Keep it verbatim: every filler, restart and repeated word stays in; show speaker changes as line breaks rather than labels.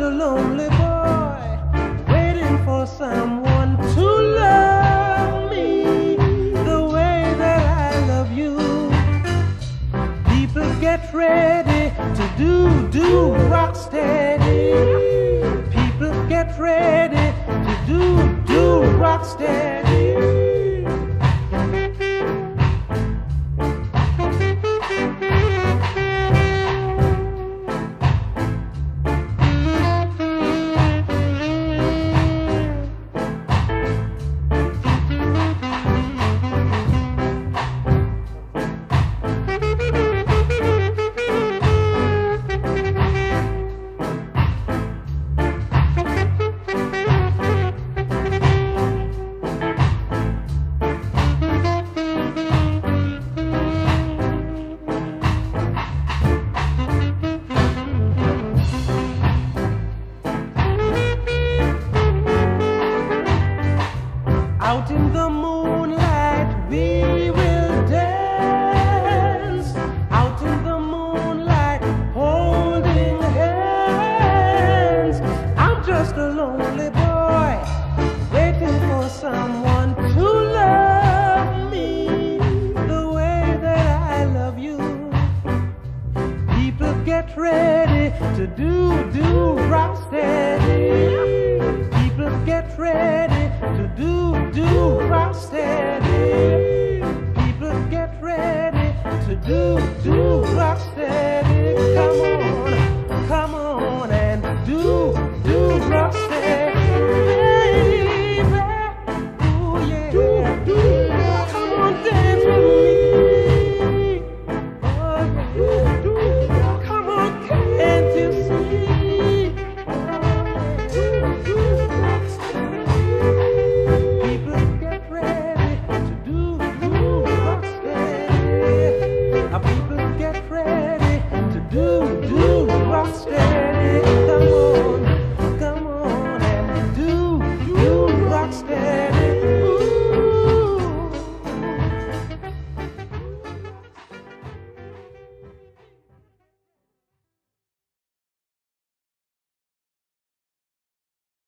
a lonely boy waiting for someone to love me the way that I love you. People get ready to do, do rock steady. People get ready to do, do rock steady. Out in the moonlight we will dance. Out in the moonlight holding hands. I'm just a lonely boy waiting for someone to love me the way that I love you. People get ready to do, do rock steady. People get ready to do, do rock steady. People get ready to do, do